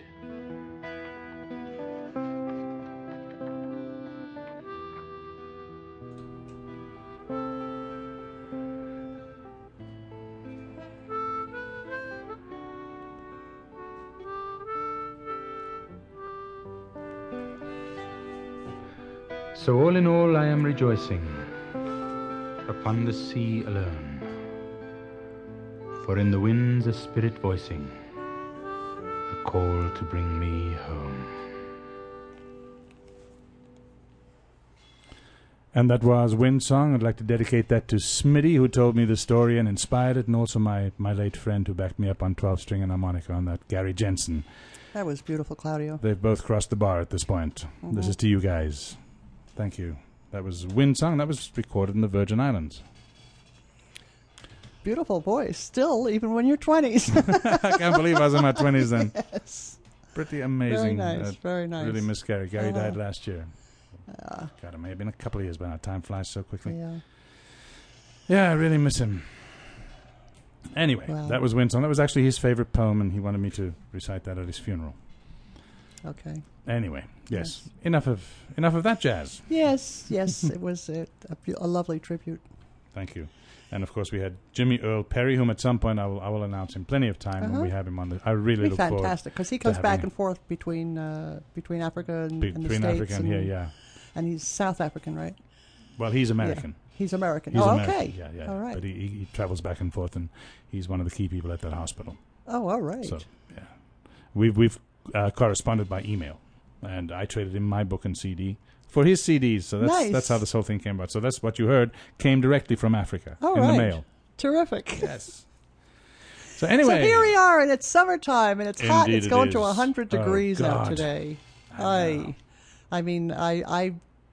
So all in all I am rejoicing upon the sea alone, for in the winds a spirit voicing a call to bring me home. And that was Wind Song. I'd like to dedicate that to Smitty, who told me the story and inspired it, and also my, my late friend who backed me up on twelve-string and harmonica on that, Gary Jensen. That was beautiful, Claudio. They've both crossed the bar at this point. Mm-hmm. This is to you guys. Thank you. That was Wind Song. That was recorded in the Virgin Islands. beautiful voice, still, even when you're twenties. I can't believe I was in my twenties then. Yes. Pretty amazing. Very nice, Uh, very nice. Really miss Gary. Gary Uh-huh. died last year. Yeah. God, it may have been a couple of years by now. Time flies so quickly. Yeah. Yeah, I really miss him. Anyway, Wow. that was Winston. That was actually his favorite poem, and he wanted me to recite that at his funeral. Okay. Anyway, yes, Yes. enough of enough of that jazz. Yes, yes, it was a, a, bu- a lovely tribute. Thank you. And of course, we had Jimmy Earl Perry, whom at some point I will I will announce in plenty of time when Uh-huh. we have him on the. I really Be look forward fantastic because he comes having back him. and forth between uh, between Africa and, be- and the between States, Africa and here. Yeah. and he's South African, right? Well, he's American. He's American. He's oh, American. okay. Yeah, yeah. All right. But he, he, he travels back and forth, and he's one of the key people at that hospital. Oh, all right. So, yeah, we've we've uh, corresponded by email, and I traded him my book and C D for his C Ds. So that's Nice. that's how this whole thing came about. So that's what you heard came directly from Africa All in right. the mail. Terrific. Yes. So anyway, So here we are, and it's summertime, and it's hot. Indeed It's it going to is. one hundred Oh, degrees out God. today. I know. I, I mean, I, I,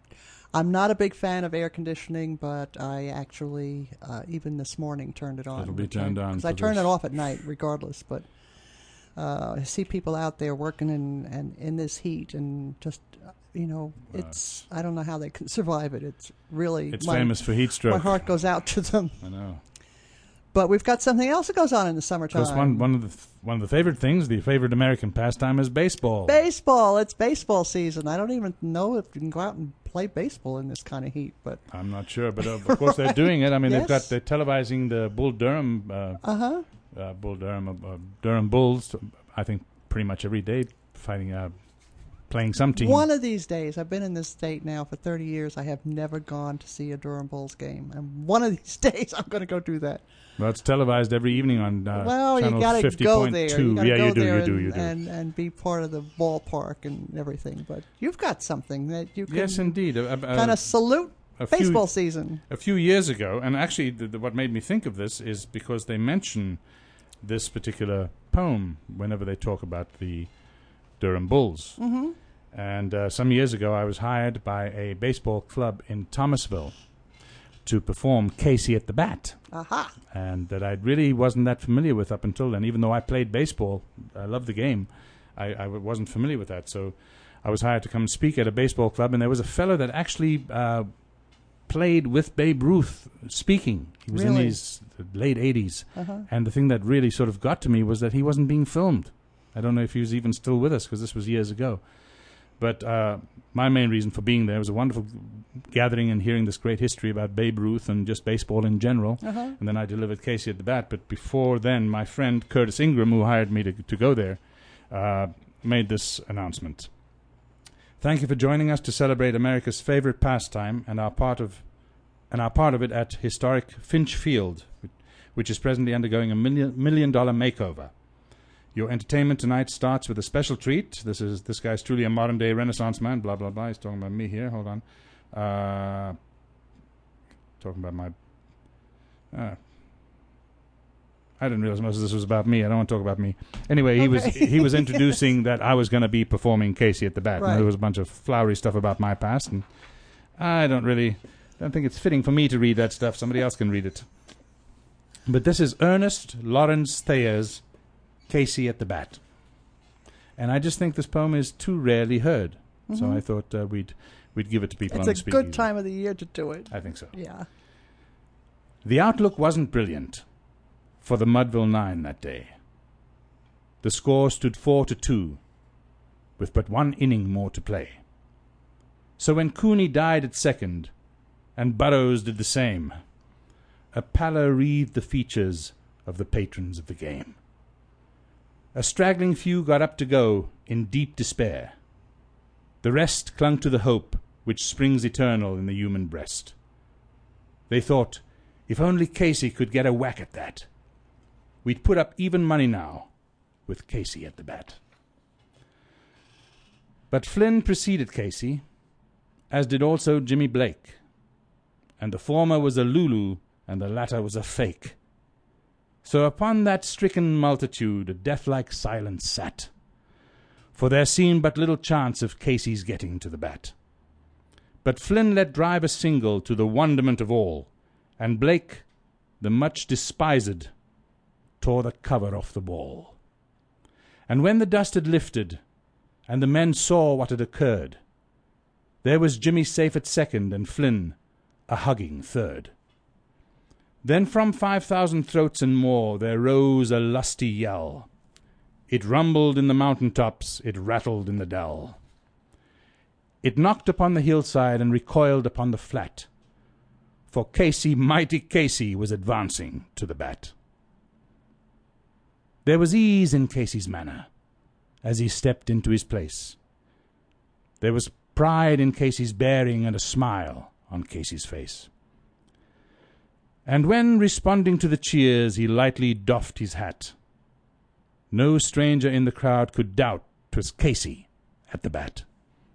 I'm not a big fan of air conditioning, but I actually, uh, even this morning, turned it on. It'll be turned on because I for turn this. it off at night, regardless. But uh, I see people out there working in and in this heat, and just, uh, you know, Wow. it's. I don't know how they can survive it. It's really. it's my, famous for heat stroke. My heart goes out to them. I know. But we've got something else that goes on in the summertime. Because one one of the th- one of the favorite things, the favorite American pastime, is baseball. Baseball. It's baseball season. I don't even know if you can go out and play baseball in this kind of heat. But I'm not sure, but uh, of course they're doing it. I mean, they've got Yes. they're televising the Bull Durham, uh, uh-huh. uh, Bull Durham, uh, Durham Bulls. I think pretty much every day, fighting, uh, playing some team. One of these days, I've been in this state now for thirty years. I have never gone to see a Durham Bulls game. And one of these days, I'm going to go do that. Well, it's televised every evening on uh, well, channel you got to fifty go point there. two. You gotta Yeah, go you do, there you do, and, you do. And, and be part of the ballpark and everything. But you've got something that you can Yes, indeed. Uh, uh, kind of salute a few- baseball season. A few years ago, and actually, the, the, what made me think of this is because they mention this particular poem whenever they talk about the Durham Bulls. Mm-hmm. And uh, some years ago, I was hired by a baseball club in Thomasville to perform Casey at the Bat, Aha. and that I really wasn't that familiar with up until then. Even though I played baseball, I loved the game, I, I w- wasn't familiar with that. So I was hired to come and speak at a baseball club, and there was a fellow that actually uh, played with Babe Ruth speaking. He was in Really? his late eighties. Uh-huh. And the thing that really sort of got to me was that he wasn't being filmed. I don't know if he was even still with us, because this was years ago. But uh, my main reason for being there was a wonderful gathering and hearing this great history about Babe Ruth and just baseball in general. Uh-huh. And then I delivered Casey at the Bat. But before then, my friend Curtis Ingram, who hired me to, to go there, uh, made this announcement. Thank you for joining us to celebrate America's favorite pastime and our part of and our part of it at historic Finch Field, which is presently undergoing a million million dollar makeover. Your entertainment tonight starts with a special treat. This is this guy's truly a modern day Renaissance man. Blah blah blah. He's talking about me here. Hold on. Uh, talking about my. Uh, I didn't realize most of this was about me. I don't want to talk about me. Anyway, he was Okay. he was introducing that I was going to be performing Casey at the Bat. Right. And there was a bunch of flowery stuff about my past, and I don't really don't think it's fitting for me to read that stuff. Somebody else can read it. But this is Ernest Lawrence Thayer's Casey at the Bat. And I just think this poem is too rarely heard. So Mhm. I thought uh, we'd we'd give it to people It's on a the good Speakeasy. time of the year to do it. I think so. Yeah. The outlook wasn't brilliant for the Mudville Nine that day. The score stood four to two, with but one inning more to play. So when Cooney died at second, and Burrows did the same, a pallor wreathed the features of the patrons of the game. A straggling few got up to go in deep despair. The rest clung to the hope which springs eternal in the human breast. They thought, if only Casey could get a whack at that, we'd put up even money now with Casey at the bat. But Flynn preceded Casey, as did also Jimmy Blake, and the former was a Lulu and the latter was a fake. So upon that stricken multitude a death-like silence sat, for there seemed but little chance of Casey's getting to the bat. But Flynn let drive a single to the wonderment of all, and Blake the much despised, tore the cover off the ball. And when the dust had lifted, and the men saw what had occurred, there was Jimmy safe at second, and Flynn a hugging third. Then from five thousand throats and more there rose a lusty yell. It rumbled in the mountain tops, it rattled in the dell. It knocked upon the hillside and recoiled upon the flat, for Casey, mighty Casey, was advancing to the bat. There was ease in Casey's manner as he stepped into his place. There was pride in Casey's bearing and a smile on Casey's face. And when, responding to the cheers, he lightly doffed his hat, no stranger in the crowd could doubt 'twas Casey at the bat.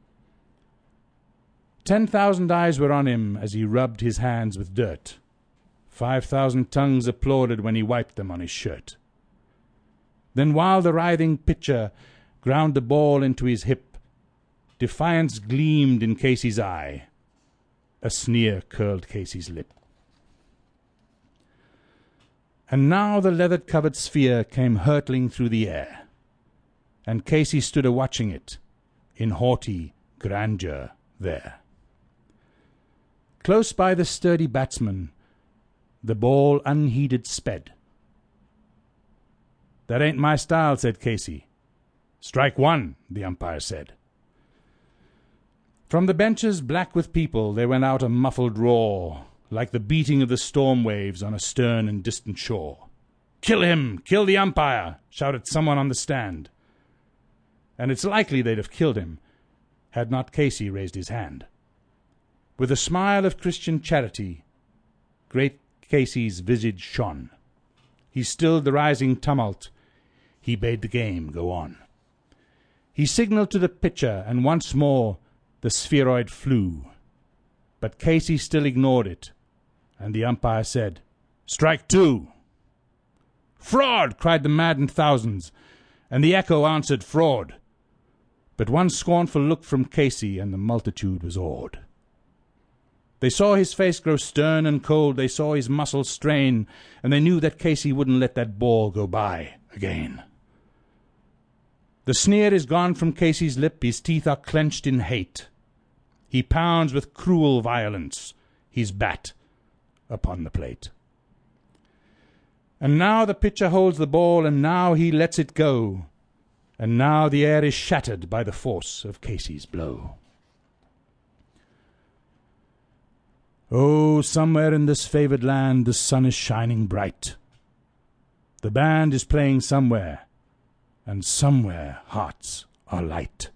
Ten thousand eyes were on him as he rubbed his hands with dirt. Five thousand tongues applauded when he wiped them on his shirt. Then while the writhing pitcher ground the ball into his hip, defiance gleamed in Casey's eye. A sneer curled Casey's lip. And now the leather-covered sphere came hurtling through the air, and Casey stood a-watching it in haughty grandeur there. Close by the sturdy batsman, the ball unheeded sped. "That ain't my style," said Casey. "Strike one," the umpire said. From the benches black with people there went out a muffled roar, like the beating of the storm waves on a stern and distant shore. "Kill him! Kill the umpire!" shouted someone on the stand. And it's likely they'd have killed him had not Casey raised his hand. With a smile of Christian charity, great Casey's visage shone. He stilled the rising tumult. He bade the game go on. He signaled to the pitcher, and once more the spheroid flew. But Casey still ignored it, and the umpire said, "Strike two." "Fraud!" cried the maddened thousands, and the echo answered, "Fraud." But one scornful look from Casey, and the multitude was awed. They saw his face grow stern and cold, they saw his muscles strain, and they knew that Casey wouldn't let that ball go by again. The sneer is gone from Casey's lip, his teeth are clenched in hate. He pounds with cruel violence his bat upon the plate. And now the pitcher holds the ball, and now he lets it go, and now the air is shattered by the force of Casey's blow. Oh, somewhere in this favored land the sun is shining bright. The band is playing somewhere, and somewhere hearts are light.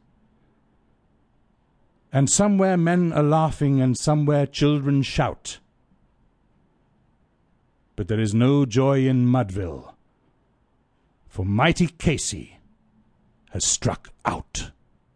And somewhere men are laughing, and somewhere children shout. But there is no joy in Mudville, for mighty Casey has struck out.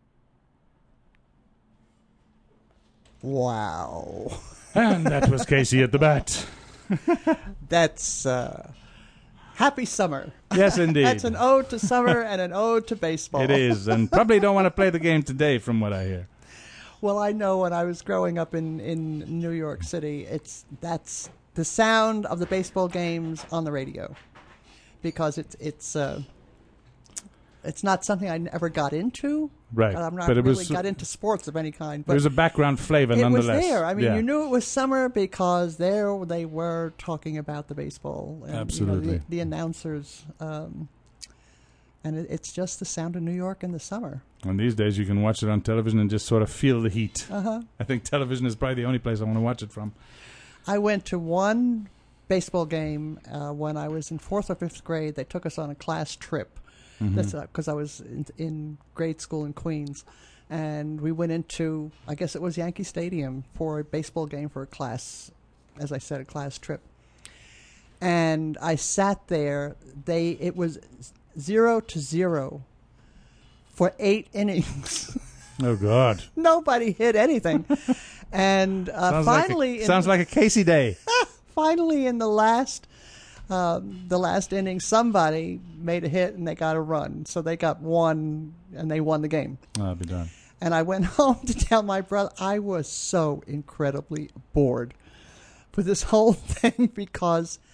Wow. And that was Casey at the bat. That's uh, happy summer. Yes, indeed. That's an ode to summer and an ode to baseball. It is, and probably don't want to play the game today from what I hear. Well, I know when I was growing up in, in New York City, it's that's the sound of the baseball games on the radio, because it's it's uh, it's not something I ever got into. Right, I'm not but it really was got into sports of any kind. But there was a background flavor, it nonetheless. was there. I mean, yeah. you knew it was summer because there they were talking about the baseball. And, Absolutely. You know, the, the announcers. Um, and it, it's just the sound of New York in the summer. And these days you can watch it on television and just sort of feel the heat. Uh-huh. I think television is probably the only place I want to watch it from. I went to one baseball game uh, when I was in fourth or fifth grade. They took us on a class trip. Mm-hmm. That's because uh, I was in, in grade school in Queens. And we went into, I guess it was Yankee Stadium for a baseball game for a class, as I said, a class trip. And I sat there. They It was zero to zero for eight innings. Oh, God. Nobody hit anything. And uh, sounds finally... Like a, in sounds the, like a Casey day. Finally, in the last... Um, the last inning, somebody made a hit and they got a run. So they got one and they won the game. I'll be done. And I went home to tell my brother I was so incredibly bored with this whole thing because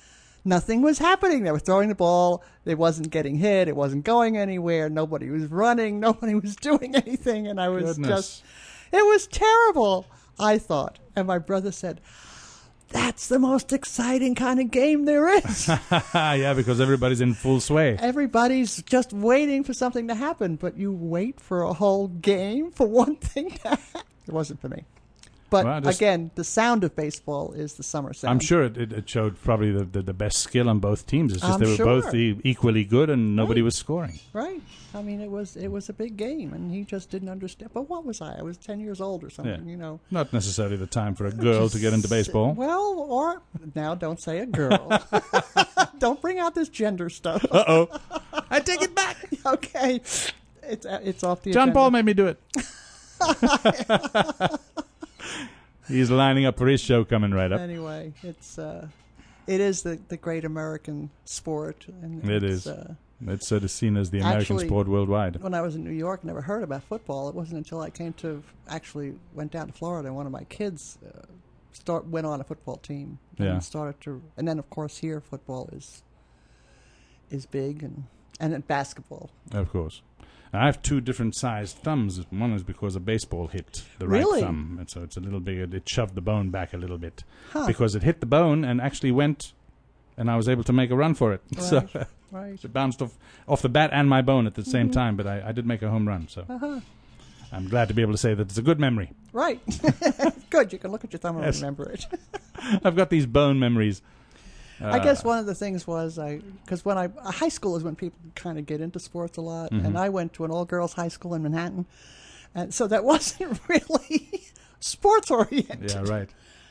nothing was happening. They were throwing the ball. It wasn't getting hit. It wasn't going anywhere. Nobody was running. Nobody was doing anything. And I was Goodness. just, it was terrible, I thought. And my brother said, that's the most exciting kind of game there is. Yeah, because everybody's in full sway. Everybody's just waiting for something to happen, but you wait for a whole game for one thing to happen. It wasn't for me. But Well, just- again, the sound of baseball is the summer sound. I'm sure it, it, it showed probably the, the, the best skill on both teams. It's just I'm they were sure. both e- equally good and nobody Right. was scoring. Right. I mean, it was it was a big game, and he just didn't understand. But what was I? I was ten years old or something, Yeah. you know. Not necessarily the time for a girl to get into baseball. Well, or now don't say a girl. Don't bring out this gender stuff. Uh-oh. I take it back. Okay. It's uh, it's off the John agenda. Paul made me do it. He's lining up for his show coming right up. Anyway, it's uh, it is the, the great American sport. And It it's, is. Uh, It's sort of seen as the American Actually- sport worldwide. when I was in New York, never heard about football. It wasn't until I came to actually went down to Florida, and one of my kids uh, start went on a football team and Yeah. started to. And then, of course, here football is is big, and and then basketball. Of course. I have two different sized thumbs. One is because a baseball hit the Really? right thumb, and so it's a little bigger. It shoved the bone back a little bit Huh. because it hit the bone and actually went, and I was able to make a run for it. So Right. Right. it bounced off off the bat and my bone at the same Mhm. time. But I, I did make a home run, so Uh-huh. I'm glad to be able to say that it's a good memory. Right. Good. You can look at your thumb and Yes. remember it. I've got these bone memories. I Uh, guess one of the things was I because when I high school is when people kind of get into sports a lot, Mhm. and I went to an all girls high school in Manhattan, and so that wasn't really sports oriented. Yeah, right.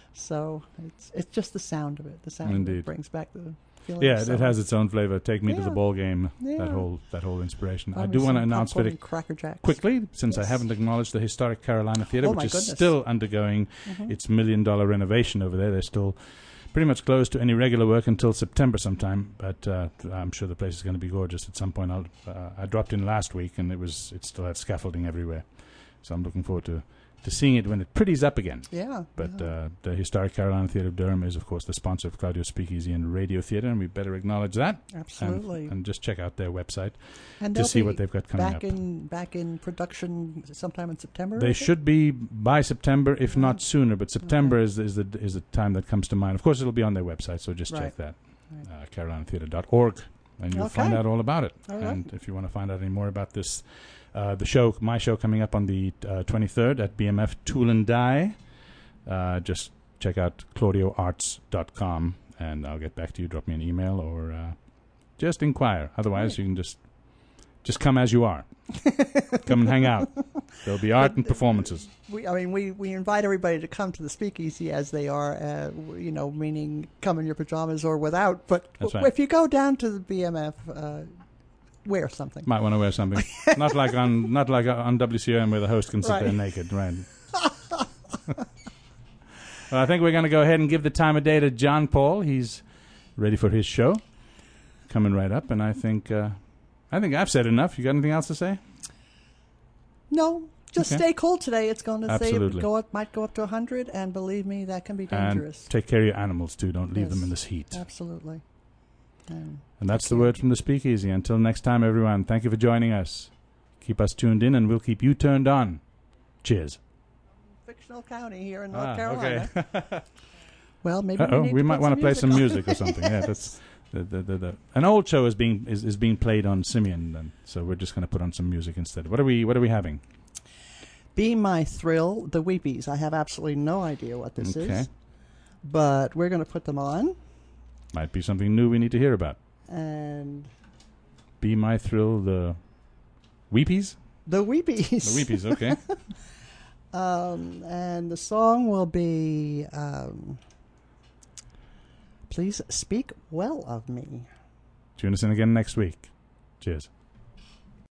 So it's it's just the sound of it. The sound of Indeed. it brings back the feeling. Yeah, of it, summer. it has its own flavor. Take me to Yeah. the ball game. That Yeah. whole that whole inspiration. I Love do me want to some announce popcorn very and Cracker Jacks. quickly, since I Yes. haven't acknowledged the historic Carolina Theater, Oh, which my is goodness. still undergoing Mhm. its million dollar renovation over there. They're still pretty much closed to any regular work until September sometime, but uh, I'm sure the place is going to be gorgeous at some point. I'll, uh, I dropped in last week, and it was it still had scaffolding everywhere, so I'm looking forward to, to seeing it when it pretties up again. Yeah. But yeah. uh, the Historic Carolina Theater of Durham is, of course, the sponsor of Claudio Speakeasy and Radio Theater, and we better acknowledge that. Absolutely. And, and just check out their website And to they'll see be what they've got coming back up. in back in production sometime in September. I They think? should be by September, if not Right. sooner. But September Okay. is is the is the time that comes to mind. Of course, it'll be on their website, so just check Right. that, Right. uh, carolina theater dot org, and you'll Okay. find out all about it. All right. And if you want to find out any more about this, uh, the show, my show coming up on the uh, twenty-third at B M F Tool and Die, uh, just check out claudio arts dot com, and I'll get back to you. Drop me an email or uh, just inquire. Otherwise, Right. you can just just come as you are. Come and hang out. There'll be art and performances. We, I mean, we, we invite everybody to come to the Speakeasy as they are, uh, w- you know, meaning come in your pajamas or without. But That's w- right. if you go down to the B M F, uh, wear something. Might want to wear something. not like on not like on W C O M where the host can sit Right. there naked, right? Well, I think we're going to go ahead and give the time of day to John Paul. He's ready for his show, coming right up, and I think uh, I think I've said enough. You got anything else to say? No, just Okay. stay cool today. It's going to say Absolutely. go up, might go up to one hundred, and believe me, that can be And dangerous. take care of your animals too. Don't leave them Yes. in this heat. Absolutely. Um, And that's the care. word from the Speakeasy. Until next time, everyone. Thank you for joining us. Keep us tuned in, and we'll keep you turned on. Cheers. fictional county here in North Ah, Carolina. okay. Well, maybe Uh-oh, we, need we to might put want to play some on. music or something. Yeah, that's the, the, the, the an old show is being is, is being played on Simeon, then, so we're just going to put on some music instead. What are we What are we having? Be My Thrill, the Weepies. I have absolutely no idea what this Okay. is, but we're going to put them on. Might be something new we need to hear about. And Be My Thrill, the Weepies? the Weepies. The Weepies, okay. Um, and the song will be um, Please Speak Well of Me. Tune us in again next week. Cheers.